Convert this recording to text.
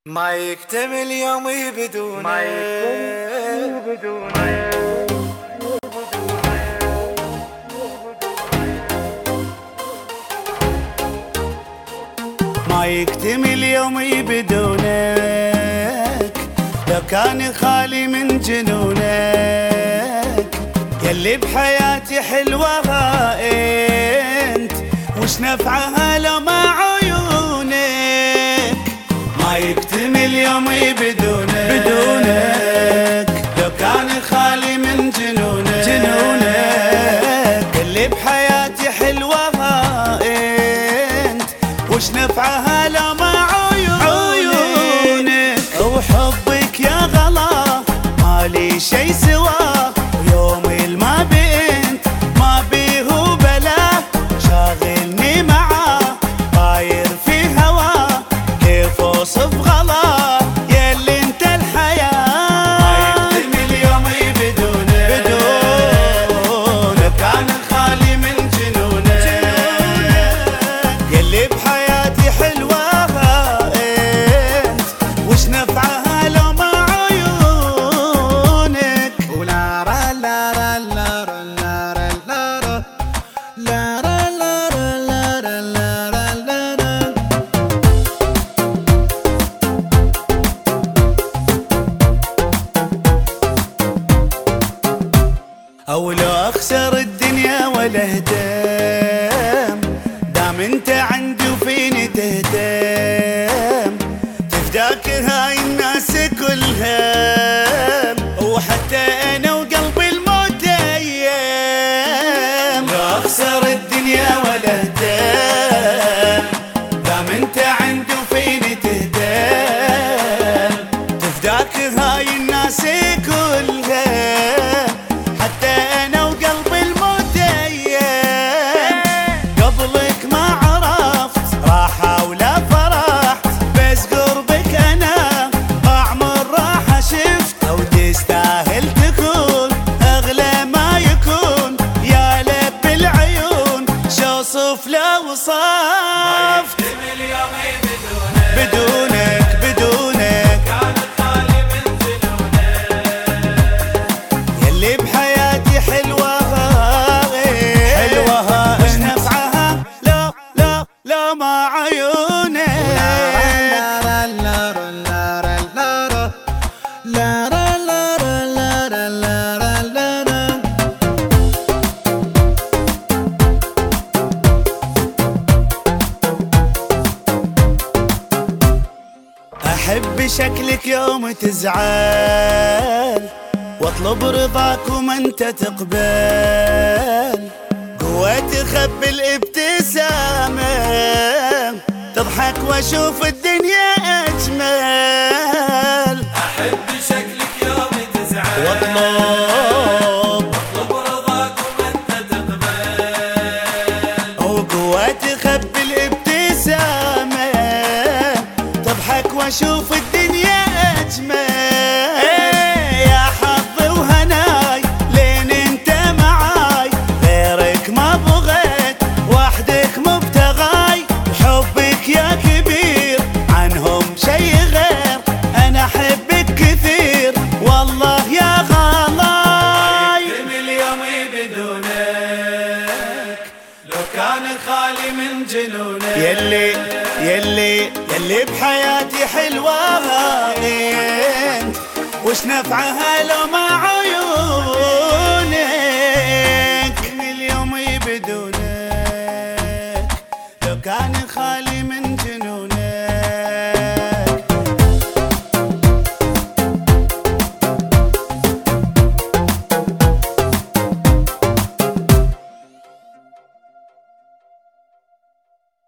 ما يكتمل يومي بدونك، ما يكتمل يومي بدونك، لو كان خالي من جنونك. يلي بحياتي حلوة انت، وش نفعها لو مع عيونك؟ ما يكتمل يومي بدونك، لو كان خالي من جنونك. يلي بحياتي حلوة انت، وش نفعها لو مع عيونك؟ وحبك يا غلا مالي شي سواه، ويومي الما بنت ما بيه بلا، شاغلني معاه طاير في هواه، كيف اوصف غلا يلي انت الحياة. ما يكتمل يومي بدونك، كان خالي من جنونك. يلي بحياتي حلوة انت، وش نفعها لو مع عيونك؟ ولا را لا را لا را لا را لا را لا را لا را لا را لا را. او لو اخسر الدنيا ولا اهتم، دام انت عندي وفيني تهتم، تفداك هاي الناس كلهم، وحتى انا وقلبي الموت ايام. لو اخسر الدنيا ولا اهتم، دام انت عندي وفيني تهتم، تفداك هاي الناس كلهم، حتى انا وقلبي الموت ايام. قبلك ما عرفت راحة ولا فرح، بس قربك انا اعمر راحة شفت، وتستاهل تكون اغلى ما يكون، يا لب العيون شو صف لو وصفت. بدونك كان خالي من جنونك. يلي بحياتي حلوة وش نفعها لو مع عيونك؟ أحب شكلك يوم تزعل، واطلب رضاك وما انت تقبل، قوة تخبي الابتسامة، تضحك واشوف الدنيا اجمل. أحب شكلك يوم تزعل، واطلب رضاك وما انت تقبل، وقوة تخبي الابتسامة، تضحك واشوف الدنيا اجمل. يا حظي وهناي لين انت معاي، غيرك ما بغيت وحدك مبتغاي، حبك يا كبير عنهم شي غير، انا احبك كثير والله يا غلاي. يكتمل يومي بدونك، لو كان خالي من جنونك. يلي بحياتي حلوة انت، وش نفعها لو مع عيونك؟ من يومي بدونك، لو كان خالي من جنونك.